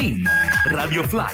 in Radio Fly,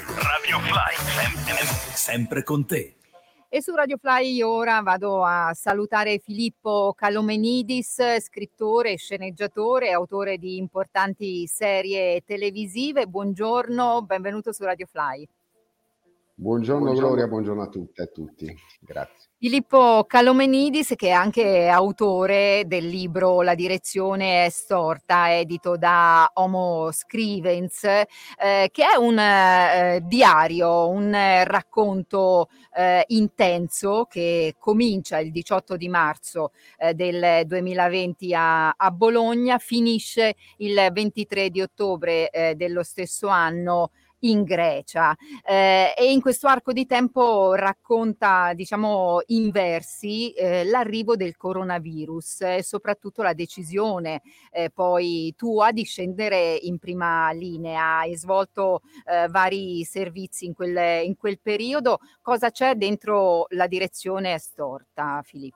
sempre con te. E su Radio Fly ora vado a salutare Filippo Calomenidis, scrittore, sceneggiatore, autore di importanti serie televisive. Buongiorno, benvenuto su Radio Fly. Buongiorno Gloria, buongiorno a tutte e a tutti, grazie. Filippo Calomenidis, che è anche autore del libro La direzione è storta, edito da Homo Scrivens, che è un diario, un racconto intenso che comincia il 18 di marzo del 2020 a Bologna, finisce il 23 di ottobre dello stesso anno in Grecia, e in questo arco di tempo racconta, diciamo, in versi l'arrivo del coronavirus e soprattutto la decisione poi tua di scendere in prima linea. Hai svolto vari servizi in quel periodo. Cosa c'è dentro La direzione è storta, Filippo?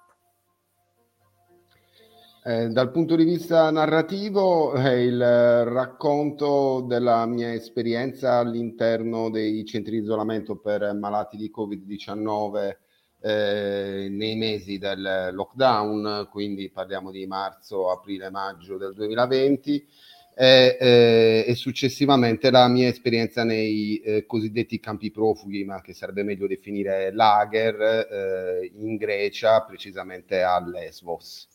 Dal punto di vista narrativo è il racconto della mia esperienza all'interno dei centri di isolamento per malati di Covid-19 nei mesi del lockdown, quindi parliamo di marzo, aprile, maggio del 2020 e successivamente la mia esperienza nei cosiddetti campi profughi, ma che sarebbe meglio definire lager, in Grecia, precisamente a Lesbos.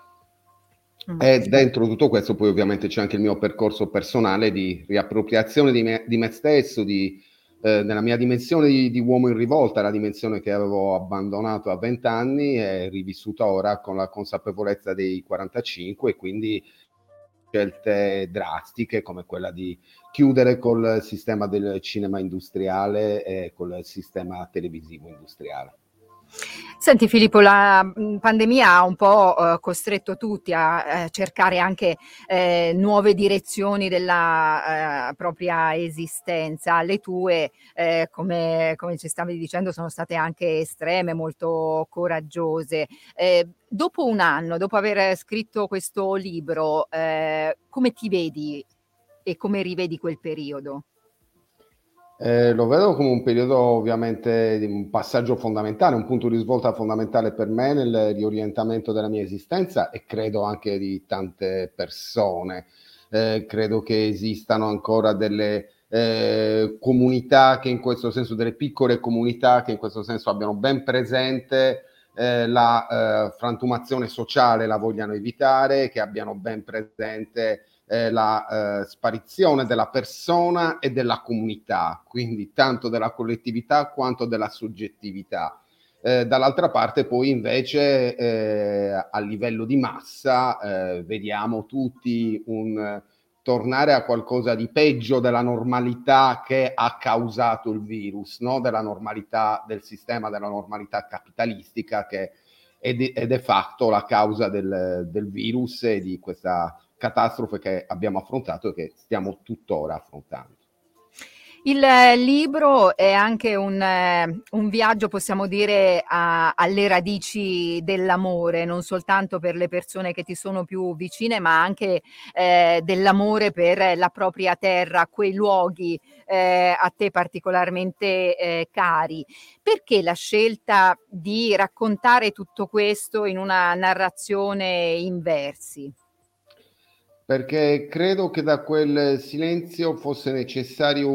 E dentro tutto questo poi ovviamente c'è anche il mio percorso personale di riappropriazione di me stesso, della mia dimensione di uomo in rivolta, la dimensione che avevo abbandonato a 20 anni e rivissuta ora con la consapevolezza dei 45, e quindi scelte drastiche come quella di chiudere col sistema del cinema industriale e col sistema televisivo industriale. Senti Filippo, la pandemia ha un po' costretto tutti a cercare anche nuove direzioni della propria esistenza. Le tue, come ci stavi dicendo, sono state anche estreme, molto coraggiose. Dopo un anno, dopo aver scritto questo libro, come ti vedi e come rivedi quel periodo? Lo vedo come un periodo ovviamente di un passaggio fondamentale, un punto di svolta fondamentale per me nel riorientamento della mia esistenza e credo anche di tante persone. Credo che esistano ancora delle comunità che in questo senso, delle piccole comunità che in questo senso abbiano ben presente la frantumazione sociale, la vogliano evitare, che abbiano ben presente la sparizione della persona e della comunità, quindi tanto della collettività quanto della soggettività. Dall'altra parte poi invece a livello di massa vediamo tutti un tornare a qualcosa di peggio della normalità che ha causato il virus, no? Della normalità del sistema, della normalità capitalistica che è de facto la causa del virus e di questa catastrofe che abbiamo affrontato e che stiamo tuttora affrontando. Il libro è anche un viaggio, possiamo dire, alle radici dell'amore, non soltanto per le persone che ti sono più vicine, ma anche dell'amore per la propria terra, quei luoghi a te particolarmente cari. Perché la scelta di raccontare tutto questo in una narrazione in versi? Perché credo che da quel silenzio fosse necessario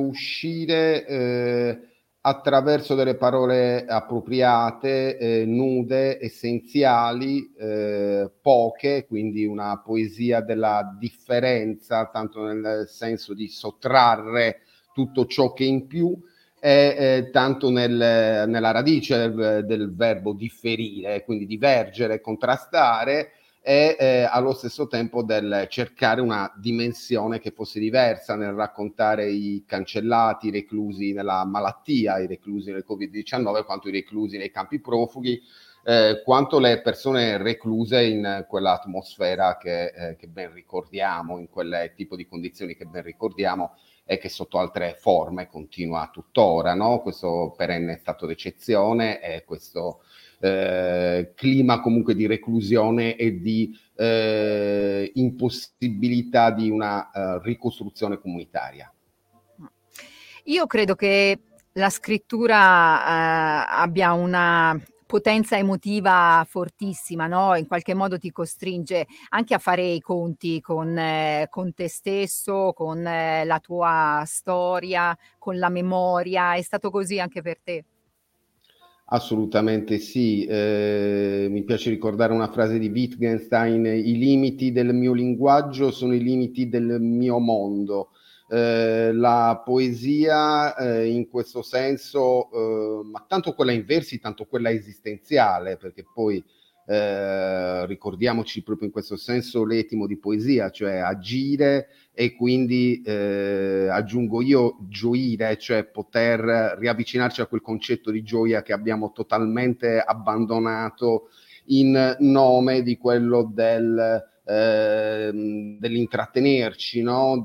uscire attraverso delle parole appropriate, nude, essenziali, poche, quindi una poesia della differenza, tanto nel senso di sottrarre tutto ciò che è in più, e tanto nella radice del verbo differire, quindi divergere, contrastare, e allo stesso tempo del cercare una dimensione che fosse diversa nel raccontare i cancellati, i reclusi nella malattia, i reclusi nel Covid-19, quanto i reclusi nei campi profughi, quanto le persone recluse in quell'atmosfera che ben ricordiamo, in quel tipo di condizioni che ben ricordiamo e che sotto altre forme continua tuttora, no? Questo perenne stato d'eccezione e questo clima comunque di reclusione e di impossibilità di una ricostruzione comunitaria. Io credo che la scrittura abbia una potenza emotiva fortissima, no? In qualche modo ti costringe anche a fare i conti con te stesso, con la tua storia, con la memoria. È stato così anche per te? Assolutamente sì. Mi piace ricordare una frase di Wittgenstein: i limiti del mio linguaggio sono i limiti del mio mondo. La poesia, in questo senso, ma tanto quella in versi, tanto quella esistenziale, perché poi ricordiamoci proprio in questo senso l'etimo di poesia, cioè agire e quindi aggiungo io gioire, cioè poter riavvicinarci a quel concetto di gioia che abbiamo totalmente abbandonato in nome di quello dell'intrattenerci, no?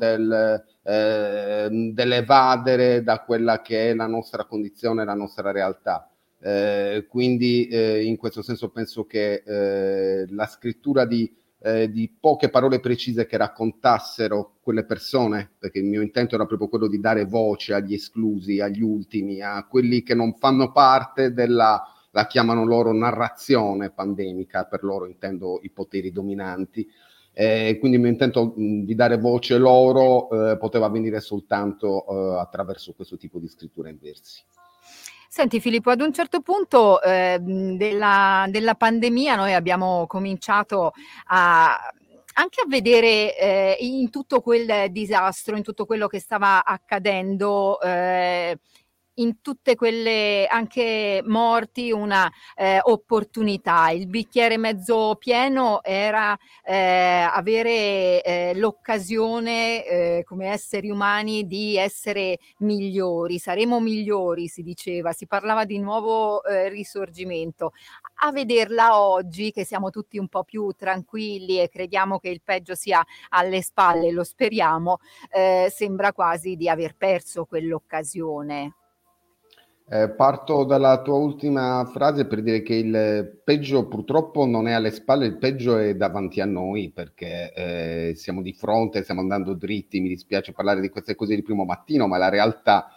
Dell'evadere da quella che è la nostra condizione, la nostra realtà. Quindi in questo senso penso che la scrittura di poche parole precise che raccontassero quelle persone, perché il mio intento era proprio quello di dare voce agli esclusi, agli ultimi, a quelli che non fanno parte della, la chiamano loro narrazione pandemica, per loro intendo i poteri dominanti. Quindi il mio intento di dare voce loro poteva avvenire soltanto attraverso questo tipo di scrittura in versi. Senti Filippo, ad un certo punto della pandemia noi abbiamo cominciato anche a vedere in tutto quel disastro, in tutto quello che stava accadendo, in tutte quelle anche morti, una opportunità. Il bicchiere mezzo pieno era avere l'occasione come esseri umani di essere migliori, saremo migliori, si diceva, si parlava di nuovo risorgimento. A vederla oggi, che siamo tutti un po' più tranquilli e crediamo che il peggio sia alle spalle, lo speriamo, sembra quasi di aver perso quell'occasione. Parto dalla tua ultima frase per dire che il peggio purtroppo non è alle spalle, il peggio è davanti a noi, perché siamo di fronte, stiamo andando dritti. Mi dispiace parlare di queste cose di primo mattino, ma la realtà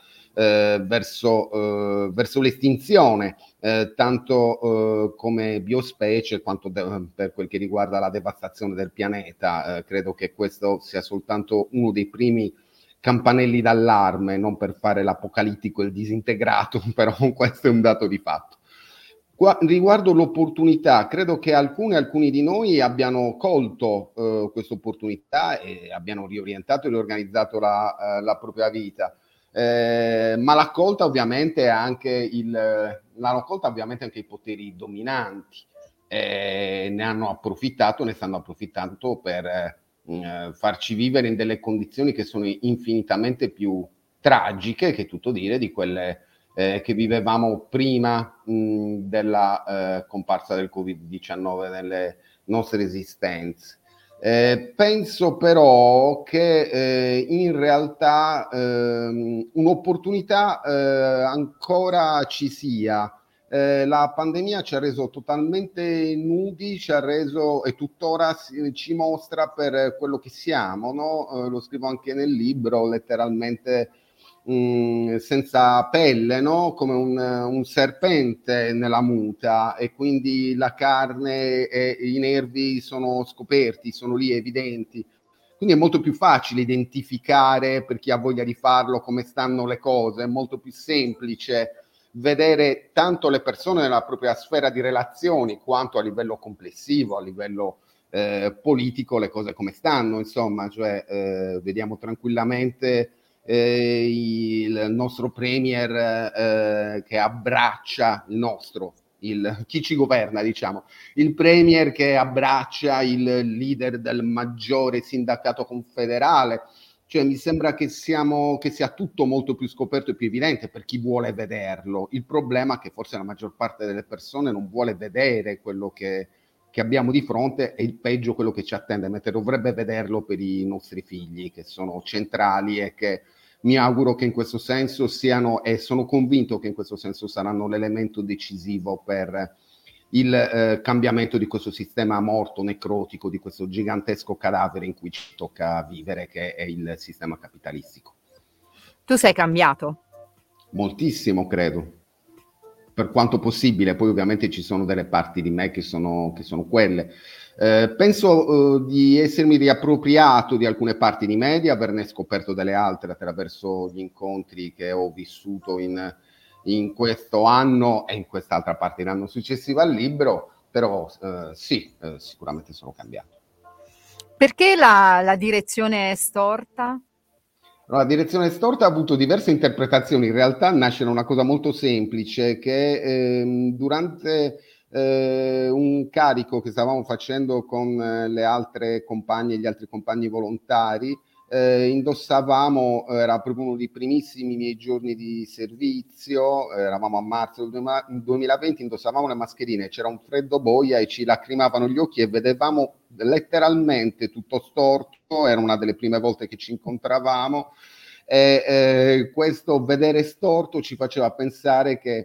verso l'estinzione, tanto come biospecie quanto per quel che riguarda la devastazione del pianeta. Credo che questo sia soltanto uno dei primi campanelli d'allarme, non per fare l'apocalittico e il disintegrato, però questo è un dato di fatto. Riguardo l'opportunità, credo che alcuni di noi abbiano colto questa opportunità e abbiano riorientato e riorganizzato la propria vita. Ma l'hanno colta ovviamente anche i poteri dominanti, ne hanno approfittato, ne stanno approfittando per farci vivere in delle condizioni che sono infinitamente più tragiche, che tutto dire, di quelle che vivevamo prima della comparsa del Covid-19 nelle nostre esistenze. Penso però che in realtà un'opportunità ancora ci sia. La pandemia ci ha reso totalmente nudi, ci ha reso e tuttora ci mostra per quello che siamo, no? Lo scrivo anche nel libro, letteralmente senza pelle, no? Come un serpente nella muta, e quindi la carne e i nervi sono scoperti, sono lì evidenti. Quindi è molto più facile identificare, per chi ha voglia di farlo, come stanno le cose, è molto più semplice vedere tanto le persone nella propria sfera di relazioni, quanto a livello complessivo, a livello politico, le cose come stanno, insomma, cioè vediamo tranquillamente il nostro premier che abbraccia chi ci governa, diciamo, il premier che abbraccia il leader del maggiore sindacato confederale. Cioè, mi sembra che sia tutto molto più scoperto e più evidente per chi vuole vederlo. Il problema è che forse la maggior parte delle persone non vuole vedere quello che abbiamo di fronte, e il peggio quello che ci attende, mentre dovrebbe vederlo per i nostri figli, che sono centrali e che mi auguro che in questo senso siano, e sono convinto che in questo senso saranno l'elemento decisivo per il cambiamento di questo sistema morto, necrotico, di questo gigantesco cadavere in cui ci tocca vivere, che è il sistema capitalistico. Tu sei cambiato? Moltissimo, credo, per quanto possibile. Poi ovviamente ci sono delle parti di me che sono quelle. Penso di essermi riappropriato di alcune parti di me, di averne scoperto delle altre attraverso gli incontri che ho vissuto in questo anno e in quest'altra parte l'anno successivo al libro, però sì, sicuramente sono cambiato. Perché la direzione è storta? La direzione storta ha avuto diverse interpretazioni. In realtà nasce da una cosa molto semplice, che durante un carico che stavamo facendo con le altre compagne e gli altri compagni volontari, indossavamo, era proprio uno dei primissimi miei giorni di servizio, eravamo a marzo del 2020, indossavamo le mascherine, c'era un freddo boia e ci lacrimavano gli occhi e vedevamo letteralmente tutto storto. Era una delle prime volte che ci incontravamo e questo vedere storto ci faceva pensare che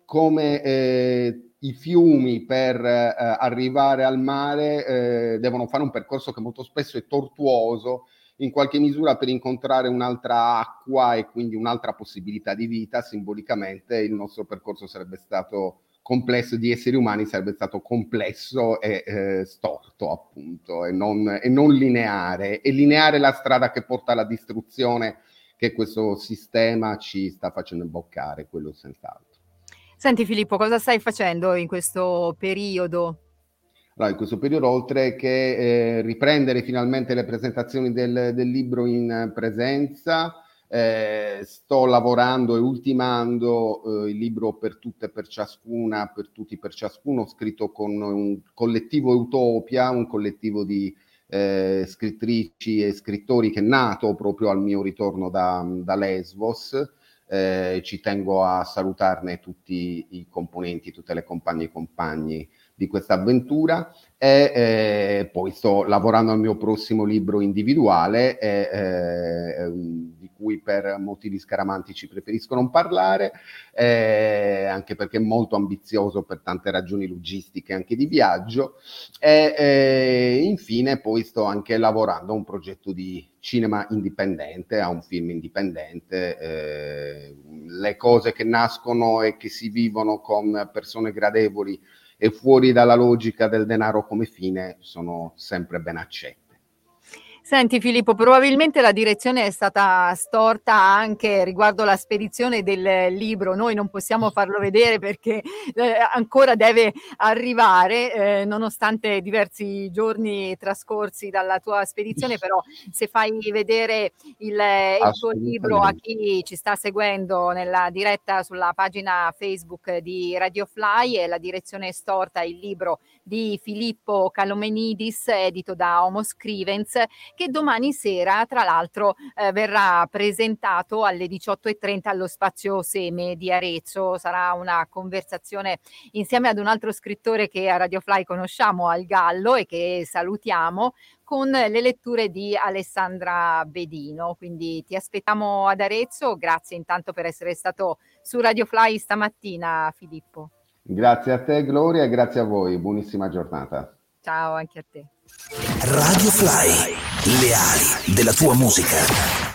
come i fiumi per arrivare al mare devono fare un percorso che molto spesso è tortuoso, in qualche misura per incontrare un'altra acqua e quindi un'altra possibilità di vita. Simbolicamente il nostro percorso sarebbe stato complesso, di esseri umani sarebbe stato complesso e storto, appunto, e non lineare. E lineare la strada che porta alla distruzione che questo sistema ci sta facendo imboccare, quello senz'altro. Senti Filippo, cosa stai facendo in questo periodo? Allora, in questo periodo, oltre che riprendere finalmente le presentazioni del libro in presenza, sto lavorando e ultimando il libro Per tutte e per ciascuna, per tutti per ciascuno, scritto con un collettivo Utopia, un collettivo di scrittrici e scrittori che è nato proprio al mio ritorno da Lesbos. Ci tengo a salutarne tutti i componenti, tutte le compagne e compagni di questa avventura, e poi sto lavorando al mio prossimo libro individuale, di cui per motivi scaramantici preferisco non parlare, anche perché è molto ambizioso per tante ragioni logistiche anche di viaggio, e infine poi sto anche lavorando a un progetto di cinema indipendente, a un film indipendente. Le cose che nascono e che si vivono con persone gradevoli e fuori dalla logica del denaro come fine sono sempre ben accette. Senti Filippo, probabilmente la direzione è stata storta anche riguardo la spedizione del libro. Noi non possiamo farlo vedere perché ancora deve arrivare, nonostante diversi giorni trascorsi dalla tua spedizione, però se fai vedere il tuo libro a chi ci sta seguendo nella diretta sulla pagina Facebook di Radio Fly, e la direzione è storta, il libro di Filippo Calomenidis, edito da Homo Scrivens, che domani sera tra l'altro verrà presentato alle 18:30 allo Spazio Seme di Arezzo. Sarà una conversazione insieme ad un altro scrittore che a Radio Fly conosciamo, Al Gallo, e che salutiamo, con le letture di Alessandra Bedino. Quindi ti aspettiamo ad Arezzo. Grazie intanto per essere stato su Radio Fly stamattina, Filippo. Grazie a te Gloria e grazie a voi, buonissima giornata. Ciao anche a te. Radio Fly, le ali della tua musica.